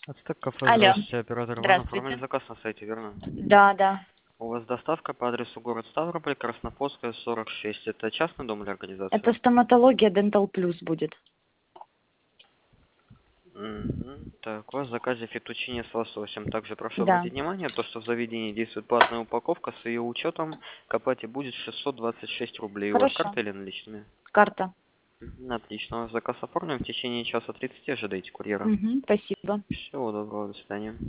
Ацтек кафе, Алло, здравствуйте, оператор Иван, оформили здравствуйте. заказ на сайте, верно? Да, да. У вас доставка по адресу город Ставрополь, Краснофлотская, 46. Это частный дом или Это организация? стоматология Dental Plus будет. Мгм. Так, у вас в заказе фетучини с лососем. Также прошу Да. обратить внимание, то, что в заведении действует платная упаковка, с ее учетом к оплате будет 626 рублей. У вас Хорошо. карта или наличными? Карта. Мгм. Отлично, у вас заказ оформлен в течение часа 30, ожидайте курьера. Угу, спасибо. Всего доброго, до свидания.